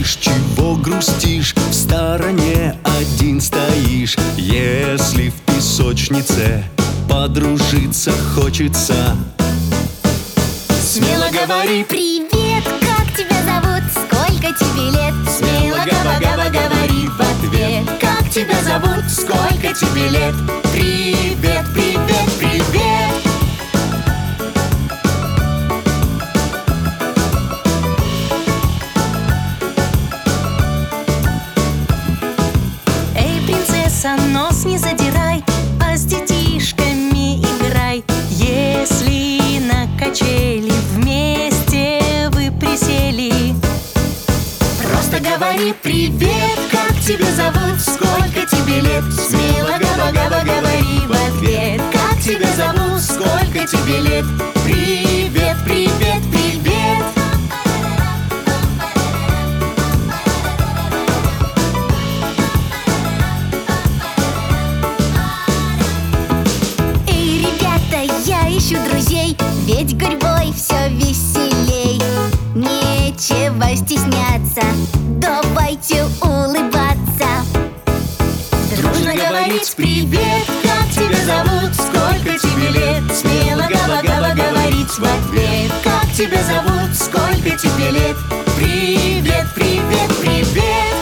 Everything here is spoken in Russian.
спишь, чего грустишь, в стороне один стоишь. Если в песочнице подружиться хочется, смело говори: привет, как тебя зовут, сколько тебе лет? Смело говори в ответ: как тебя зовут, сколько тебе лет? Привет, привет, привет. Эй, принцесса, нос не задирай, а с детишками играй. Если на качели вместе вы присели, Просто говори: привет, как тебя зовут, сколько тебе лет? Смело говори в ответ: как тебя зовут, сколько тебе лет? Привет, привет, привет. эй, ребята, я ищу друзей, ведь гурьбой все веселей. Нечего стесняться, давайте улыбаться. Дружно говорить: привет, как тебя зовут, сколько тебе лет? Смело говорить в ответ: как тебя зовут, сколько тебе лет? Привет, привет, привет.